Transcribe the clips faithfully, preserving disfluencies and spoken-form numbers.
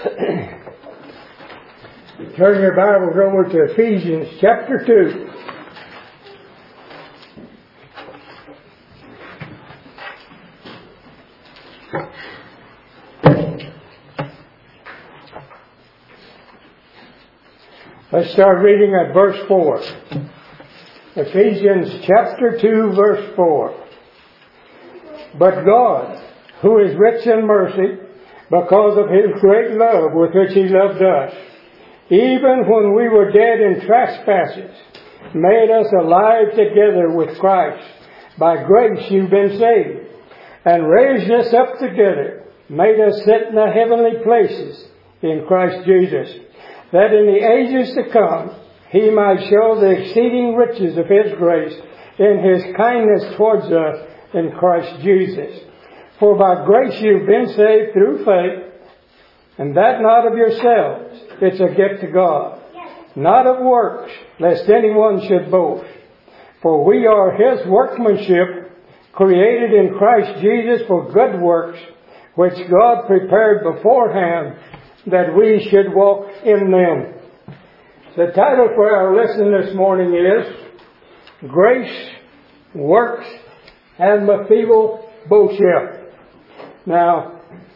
Turn your Bibles over to Ephesians chapter two. Let's start reading at verse four. Ephesians chapter two, verse four. But God, who is rich in mercy, because of His great love with which He loved us, even when we were dead in trespasses, made us alive together with Christ. By grace you've been saved, and raised us up together, made us sit in the heavenly places in Christ Jesus, that in the ages to come He might show the exceeding riches of His grace in His kindness towards us in Christ Jesus. For by grace you've been saved through faith, and that not of yourselves. It's a gift of God, not of works, lest anyone should boast. For we are His workmanship, created in Christ Jesus for good works, which God prepared beforehand that we should walk in them. The title for our lesson this morning is Grace, Works, and Mephibosheth. Now,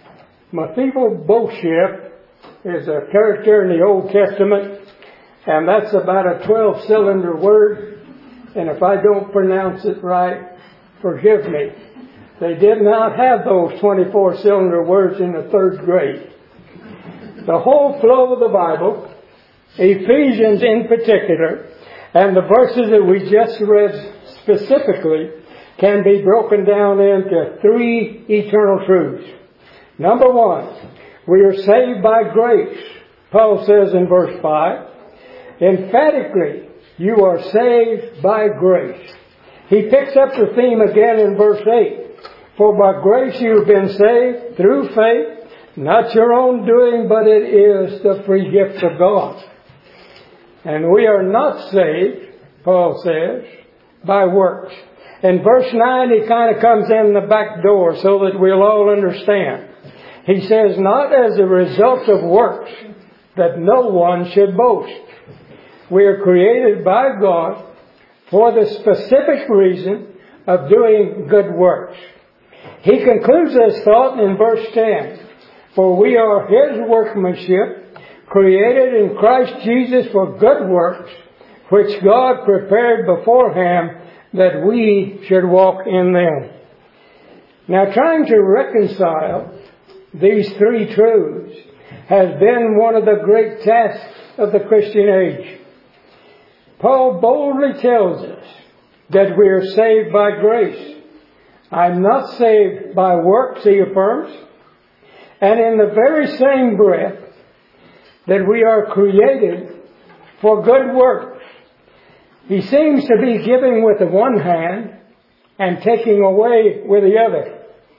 Mephibosheth is a character in the Old Testament, and that's about a twelve-cylinder word, and if I don't pronounce it right, forgive me. They did not have those twenty-four-cylinder words in the third grade. The whole flow of the Bible, Ephesians in particular, and the verses that we just read specifically, can be broken down into three eternal truths. Number one, we are saved by grace. Paul says in verse five, emphatically, you are saved by grace. He picks up the theme again in verse eight. For by grace you have been saved through faith, not your own doing, but it is the free gift of God. And we are not saved, Paul says, by works. In verse nine, he kind of comes in the back door so that we'll all understand. He says, not as a result of works, that no one should boast. We are created by God for the specific reason of doing good works. He concludes this thought in verse ten. For we are His workmanship, created in Christ Jesus for good works, which God prepared beforehand that we should walk in them. Now, trying to reconcile these three truths has been one of the great tasks of the Christian age. Paul boldly tells us that we are saved by grace. I'm not saved by works, he affirms. And in the very same breath that we are created for good works, he seems to be giving with the one hand and taking away with the other.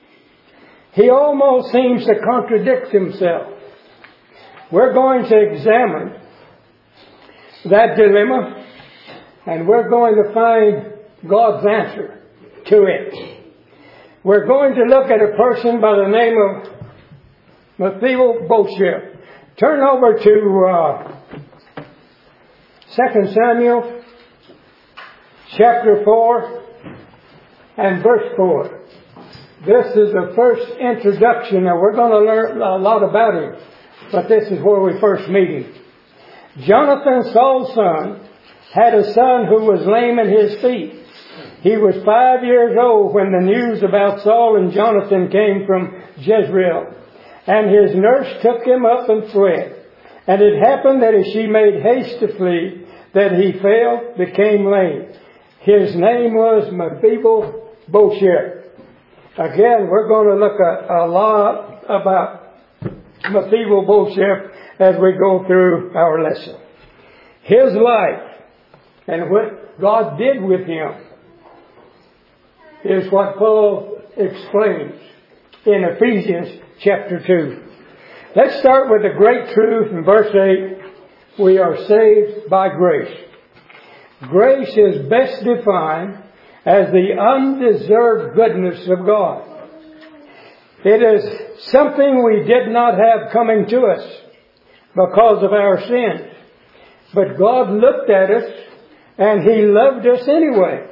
He almost seems to contradict himself. We're going to examine that dilemma, and we're going to find God's answer to it. We're going to look at a person by the name of Mephibosheth. Turn over to uh, Second Samuel chapter four and verse four. This is the first introduction. Now, we're going to learn a lot about him, but this is where we first meet him. Jonathan, Saul's son, had a son who was lame in his feet. He was five years old when the news about Saul and Jonathan came from Jezreel. And his nurse took him up and fled. And it happened that as she made haste to flee, that he fell, became lame. His name was Mephibosheth. Again, we're going to look a, a lot about Mephibosheth as we go through our lesson. His life and what God did with him is what Paul explains in Ephesians chapter two. Let's start with the great truth in verse eight. We are saved by grace. Grace is best defined as the undeserved goodness of God. It is something we did not have coming to us because of our sins. But God looked at us and He loved us anyway.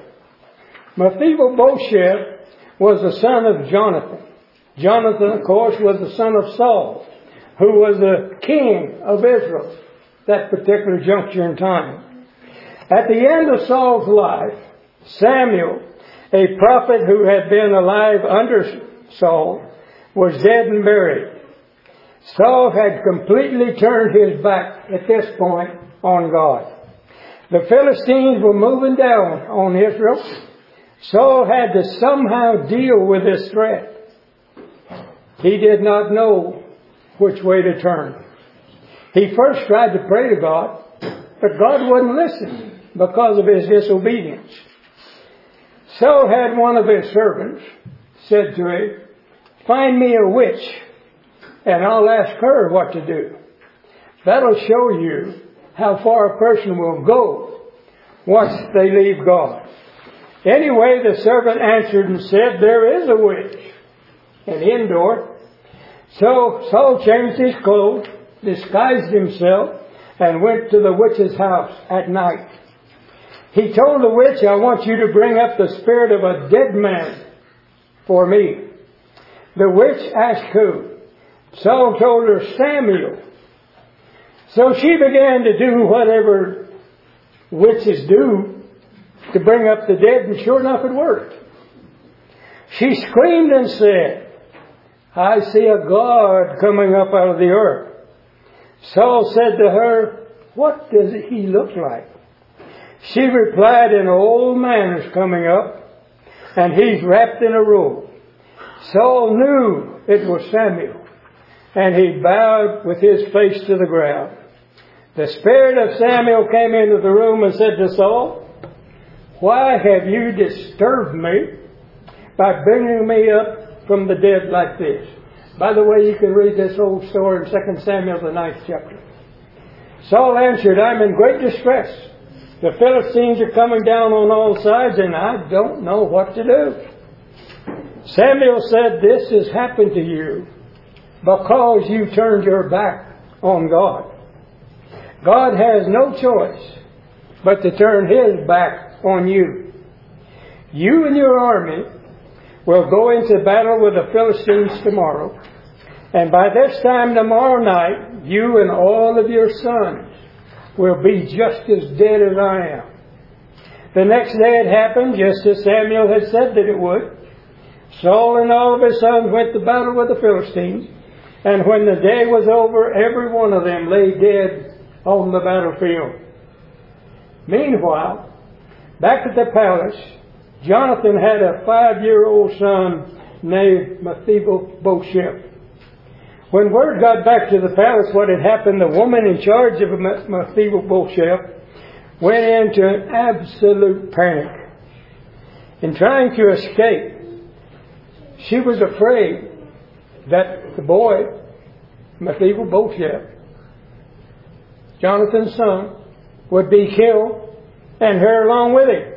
Mephibosheth was the son of Jonathan. Jonathan, of course, was the son of Saul, who was the king of Israel, that particular juncture in time. At the end of Saul's life, Samuel, a prophet who had been alive under Saul, was dead and buried. Saul had completely turned his back at this point on God. The Philistines were moving down on Israel. Saul had to somehow deal with this threat. He did not know which way to turn. He first tried to pray to God, but God wouldn't listen because of his disobedience. Saul had one of his servants said to him, "Find me a witch, and I'll ask her what to do." That'll show you how far a person will go once they leave God. Anyway, the servant answered and said, "There is a witch, an indoor." So Saul changed his clothes, disguised himself, and went to the witch's house at night. He told the witch, "I want you to bring up the spirit of a dead man for me." The witch asked who? Saul told her, "Samuel." So she began to do whatever witches do to bring up the dead, and sure enough it worked. She screamed and said, "I see a God coming up out of the earth." Saul said to her, "What does he look like?" She replied, "An old man is coming up, and he's wrapped in a robe." Saul knew it was Samuel, and he bowed with his face to the ground. The spirit of Samuel came into the room and said to Saul, "Why have you disturbed me by bringing me up from the dead like this?" By the way, you can read this whole story in Second Samuel, the ninth chapter. Saul answered, "I'm in great distress. The Philistines are coming down on all sides, and I don't know what to do." Samuel said, "This has happened to you because you turned your back on God. God has no choice but to turn His back on you. You and your army will go into battle with the Philistines tomorrow, and by this time tomorrow night, you and all of your sons will be just as dead as I am." The next day it happened just as Samuel had said that it would. Saul and all of his sons went to battle with the Philistines, and when the day was over, every one of them lay dead on the battlefield. Meanwhile, back at the palace, Jonathan had a five-year-old son named Mephibosheth. When word got back to the palace what had happened, the woman in charge of Mephibosheth went into an absolute panic. In trying to escape, she was afraid that the boy, Mephibosheth, Jonathan's son, would be killed, and her along with him.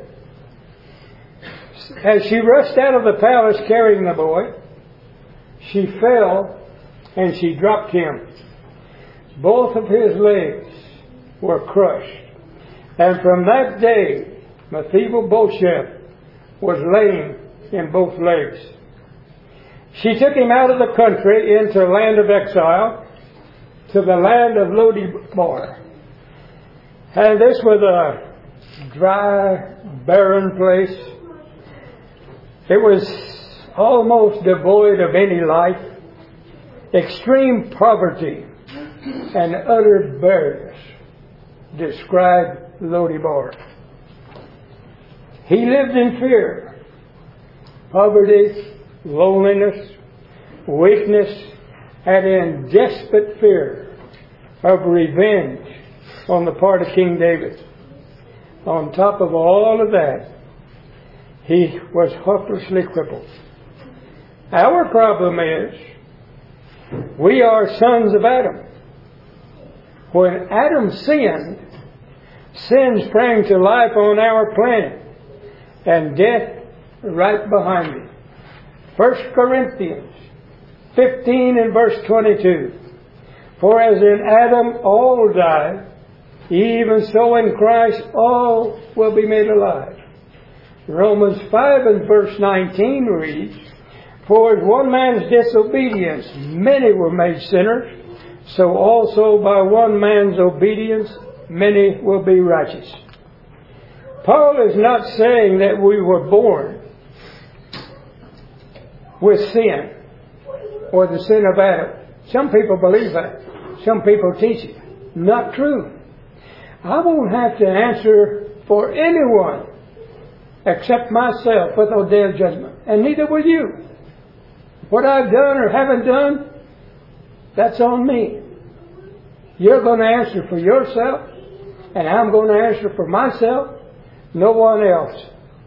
As she rushed out of the palace carrying the boy, she fell and she dropped him. Both of his legs were crushed. And from that day, Mephibosheth was lame in both legs. She took him out of the country into a land of exile to the land of Lodebar. And this was a dry, barren place. It was almost devoid of any life. Extreme poverty and utter barrenness described Lodebar. He lived in fear, poverty, loneliness, weakness, and in desperate fear of revenge on the part of King David. On top of all of that, he was hopelessly crippled. Our problem is, we are sons of Adam. When Adam sinned, sin sprang to life on our planet, and death right behind it. First Corinthians fifteen and verse twenty-two. For as in Adam all die, even so in Christ all will be made alive. Romans five and verse nineteen reads, For as one man's disobedience many were made sinners, so also by one man's obedience many will be righteous. Paul is not saying that we were born with sin or the sin of Adam. Some people believe that. Some people teach it. Not true. I won't have to answer for anyone except myself with no day of judgment. And neither will you. What I've done or haven't done, that's on me. You're going to answer for yourself, and I'm going to answer for myself. No one else.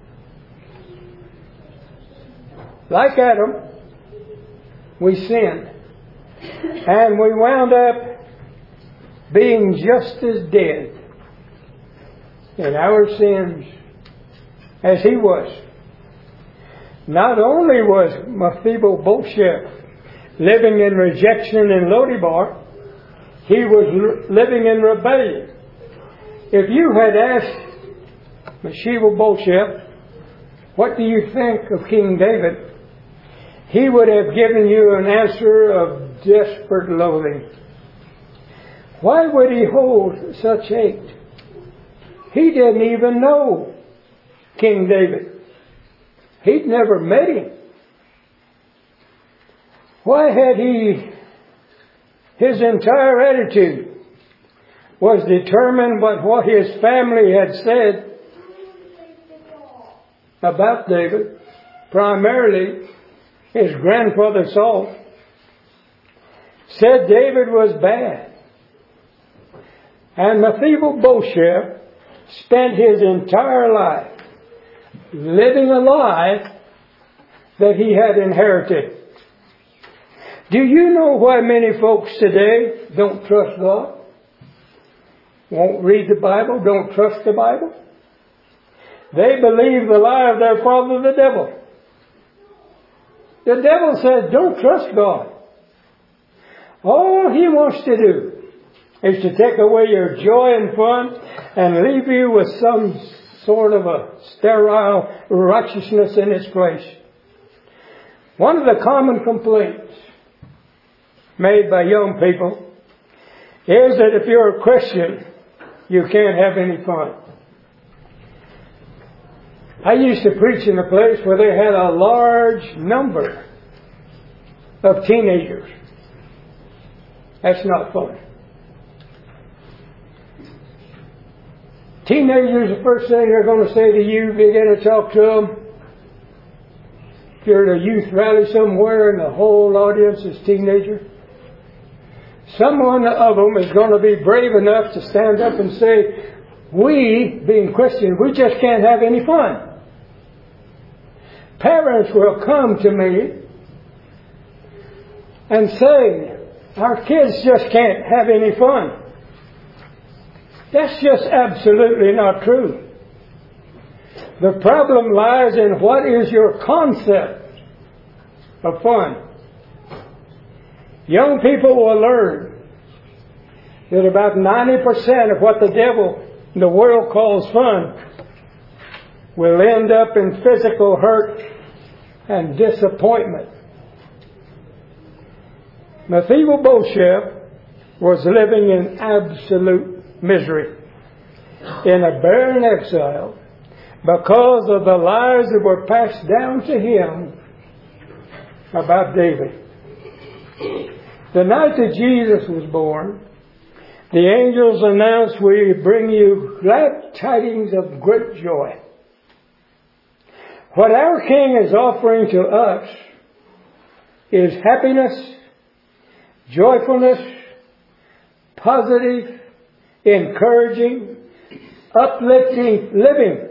Like Adam, we sinned. And we wound up being just as dead in our sins as he was. Not only was Mephibosheth living in rejection in Lodebar, he was living in rebellion. If you had asked Mephibosheth, what do you think of King David? He would have given you an answer of desperate loathing. Why would he hold such hate? He didn't even know King David. He'd never met him. Why had he, his entire attitude was determined by what his family had said about David, primarily his grandfather Saul, said David was bad. And Mephibosheth spent his entire life living a lie that he had inherited. Do you know why many folks today don't trust God? Won't read the Bible, don't trust the Bible? They believe the lie of their father, the devil. The devil says, don't trust God. All he wants to do is to take away your joy and fun and leave you with some sort of a sterile righteousness in its place. One of the common complaints made by young people is that if you're a Christian, you can't have any fun. I used to preach in a place where they had a large number of teenagers. That's not fun. Teenagers, the first thing they're going to say to you, begin to talk to them. If you're at a youth rally somewhere and the whole audience is teenagers, someone of them is going to be brave enough to stand up and say, we, being Christians, we just can't have any fun. Parents will come to me and say, our kids just can't have any fun. That's just absolutely not true. The problem lies in what is your concept of fun. Young people will learn that about ninety percent of what the devil in the world calls fun will end up in physical hurt and disappointment. Mephibosheth was living in absolute misery, in a barren exile, because of the lies that were passed down to him about David. The night that Jesus was born, the angels announced, we bring you glad tidings of great joy. What our King is offering to us is happiness, joyfulness, positive, encouraging, uplifting living.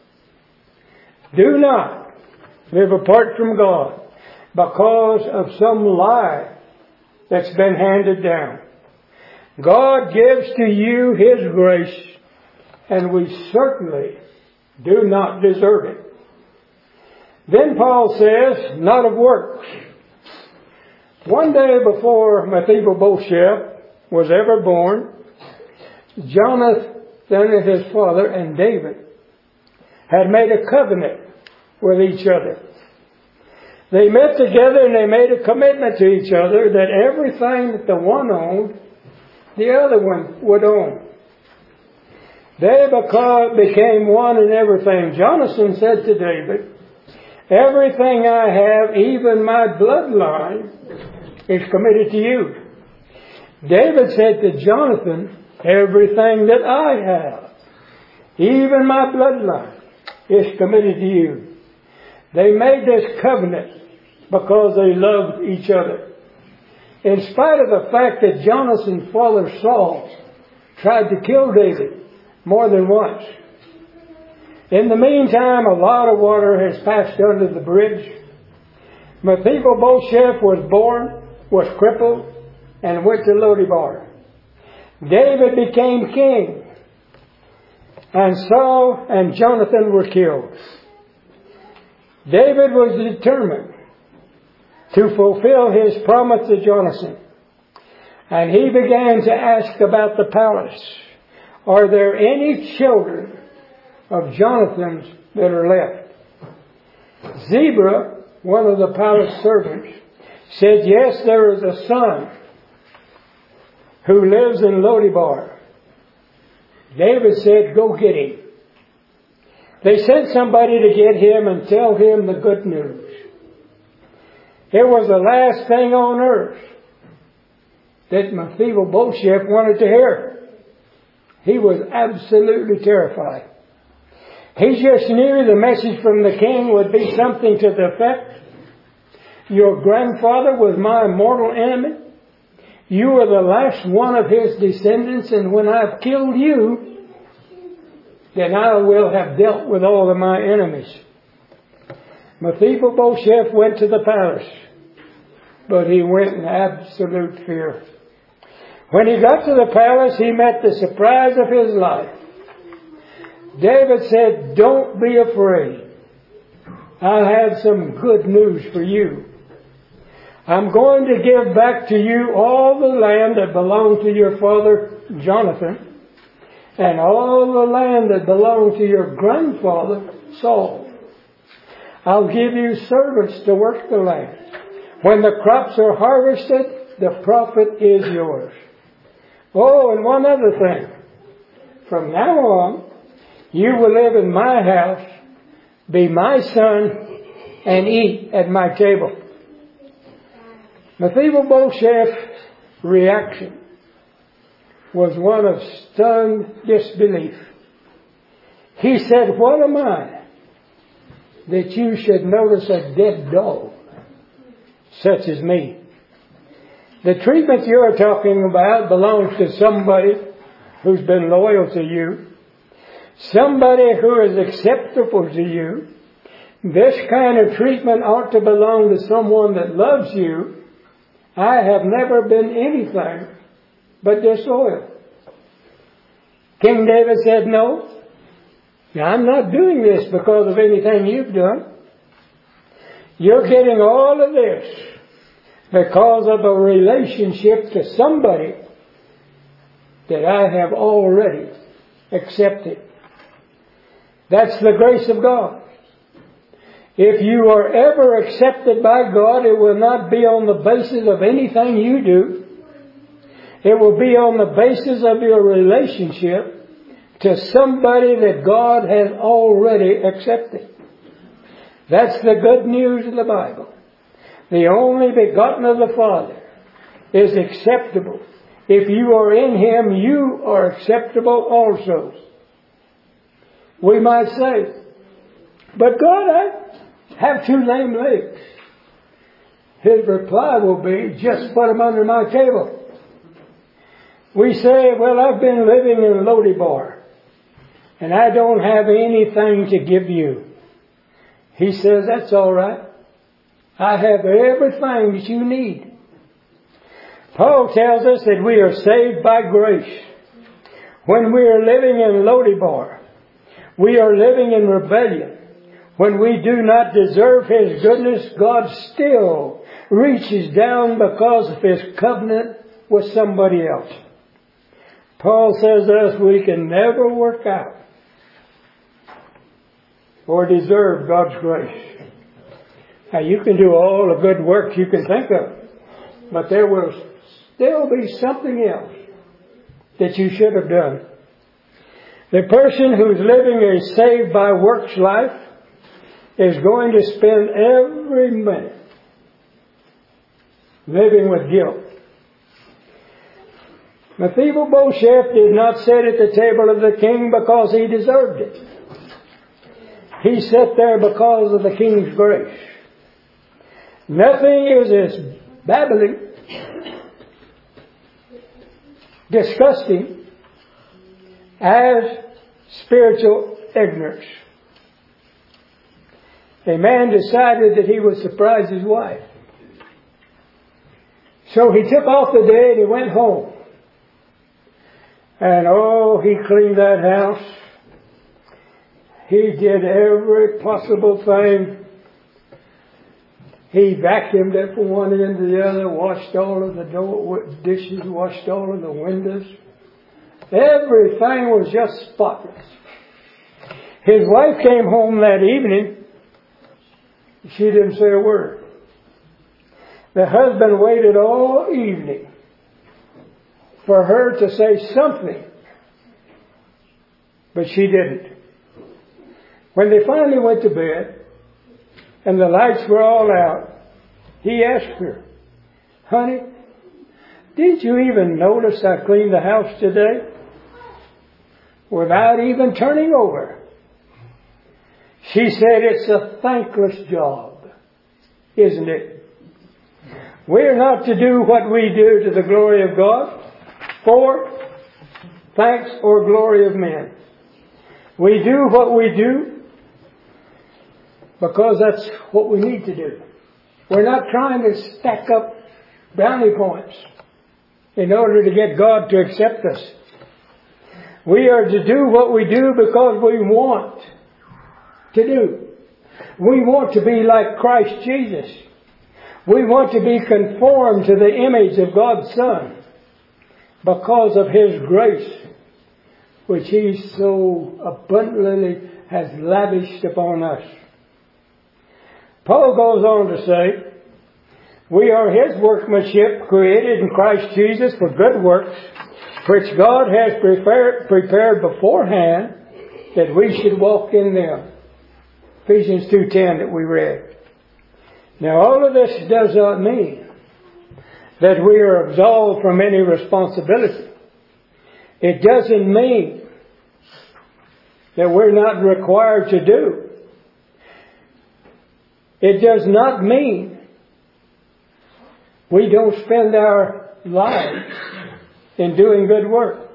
Do not live apart from God because of some lie that's been handed down. God gives to you His grace, and we certainly do not deserve it. Then Paul says, not of works, One day before Mephibosheth was ever born, Jonathan and his father and David had made a covenant with each other. They met together and they made a commitment to each other that everything that the one owned, the other one would own. They became one in everything. Jonathan said to David, everything I have, even my bloodline, is committed to you. David said to Jonathan, everything that I have, even my bloodline, is committed to you. They made this covenant because they loved each other. In spite of the fact that Jonathan's father Saul tried to kill David more than once. In the meantime, a lot of water has passed under the bridge. Mephibosheth was born, was crippled, and went to Lodebar. David became king, and Saul and Jonathan were killed. David was determined to fulfill his promise to Jonathan, and he began to ask about the palace. Are there any children of Jonathan's that are left? Ziba, one of the palace servants, said, yes, there is a son who lives in Lodebar. David said, go get him. They sent somebody to get him and tell him the good news. It was the last thing on earth that Mephibosheth wanted to hear. He was absolutely terrified. He just knew the message from the king would be something to the effect, your grandfather was my mortal enemy. You are the last one of his descendants, and when I've killed you, then I will have dealt with all of my enemies. Mephibosheth went to the palace, but he went in absolute fear. When he got to the palace, he met the surprise of his life. David said, don't be afraid. I have some good news for you. I'm going to give back to you all the land that belonged to your father Jonathan, and all the land that belonged to your grandfather Saul. I'll give you servants to work the land. When the crops are harvested, the profit is yours. Oh, and one other thing. From now on, you will live in my house, be my son, and eat at my table. Mephibosheth's reaction was one of stunned disbelief. He said, what am I that you should notice a dead dog such as me? The treatment you're talking about belongs to somebody who's been loyal to you, somebody who is acceptable to you. This kind of treatment ought to belong to someone that loves you. I have never been anything but disloyal. King David said, no, I'm not doing this because of anything you've done. You're getting all of this because of a relationship to somebody that I have already accepted. That's the grace of God. If you are ever accepted by God, it will not be on the basis of anything you do. It will be on the basis of your relationship to somebody that God has already accepted. That's the good news of the Bible. The only begotten of the Father is acceptable. If you are in Him, you are acceptable also. We might say, but God, I have two lame legs. His reply will be, just put them under my table. We say, well, I've been living in Lodebar, and I don't have anything to give you. He says, that's all right. I have everything that you need. Paul tells us that we are saved by grace. When we are living in Lodebar, we are living in rebellion. When we do not deserve His goodness, God still reaches down because of his covenant with somebody else. Paul says to us, we can never work out or deserve God's grace. Now you can do all the good work you can think of, but there will still be something else that you should have done. The person who's living a saved by works life is going to spend every minute living with guilt. Mephibosheth did not sit at the table of the king because he deserved it. He sat there because of the king's grace. Nothing is as babbling, disgusting as spiritual ignorance. A man decided that he would surprise his wife. So he took off the day and he went home. And oh, he cleaned that house. He did every possible thing. He vacuumed it from one end to the other, washed all of the door, dishes, washed all of the windows. Everything was just spotless. His wife came home that evening. She didn't say a word. The husband waited all evening for her to say something, but she didn't. When they finally went to bed and the lights were all out, he asked her, "Honey, did you even notice I cleaned the house today? Without even turning over." She said, "It's a thankless job, isn't it?" We're not to do what we do to the glory of God for thanks or glory of men. We do what we do because that's what we need to do. We're not trying to stack up brownie points in order to get God to accept us. We are to do what we do because we want to do. We want to be like Christ Jesus. We want to be conformed to the image of God's Son because of His grace, which He so abundantly has lavished upon us. Paul goes on to say, we are His workmanship, created in Christ Jesus for good works, which God has prepared, prepared beforehand that we should walk in them. Ephesians two ten that we read. Now all of this does not mean that we are absolved from any responsibility. It doesn't mean that we're not required to do. It does not mean we don't spend our lives in doing good work.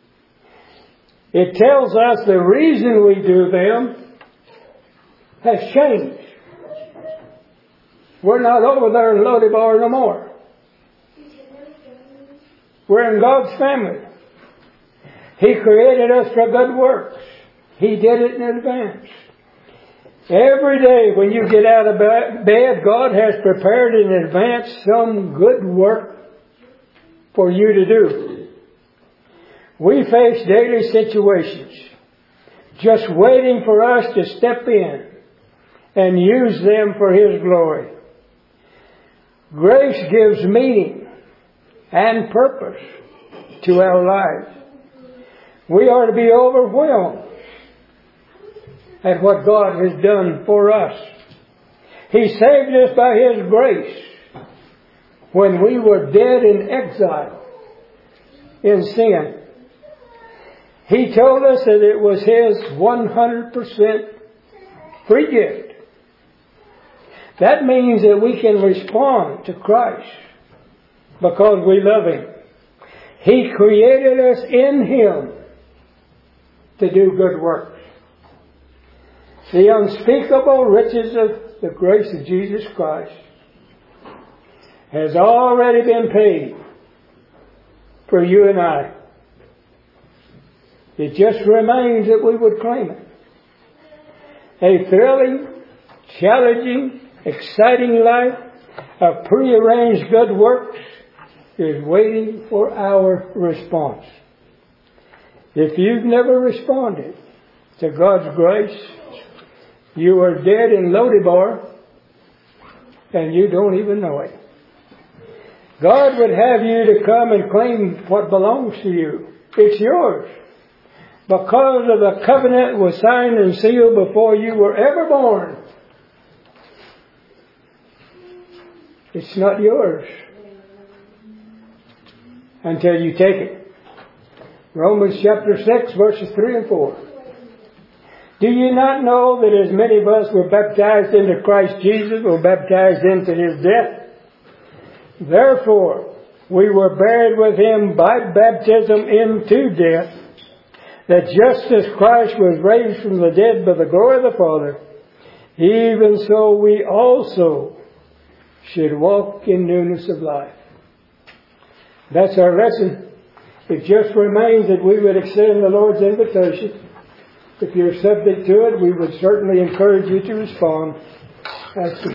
It tells us the reason we do them has changed. We're not over there in Lodebar no more. We're in God's family. He created us for good works. He did it in advance. Every day when you get out of bed, God has prepared in advance some good work for you to do. We face daily situations just waiting for us to step in and use them for His glory. Grace gives meaning and purpose to our lives. We are to be overwhelmed at what God has done for us. He saved us by His grace when we were dead in exile in sin. He told us that it was His one hundred percent free gift. That means that we can respond to Christ because we love Him. He created us in Him to do good works. The unspeakable riches of the grace of Jesus Christ has already been paid for you and I. It just remains that we would claim it. A thrilling, challenging, exciting life of prearranged good works is waiting for our response. If you've never responded to God's grace, you are dead in Lodebar and you don't even know it. God would have you to come and claim what belongs to you. It's yours. Because of the covenant was signed and sealed before you were ever born. It's not yours until you take it. Romans chapter six, verses three and four. Do you not know that as many of us were baptized into Christ Jesus, were baptized into His death? Therefore, we were buried with Him by baptism into death, that just as Christ was raised from the dead by the glory of the Father, even so we also should walk in newness of life. That's our lesson. It just remains that we would extend the Lord's invitation. If you're subject to it, we would certainly encourage you to respond. As to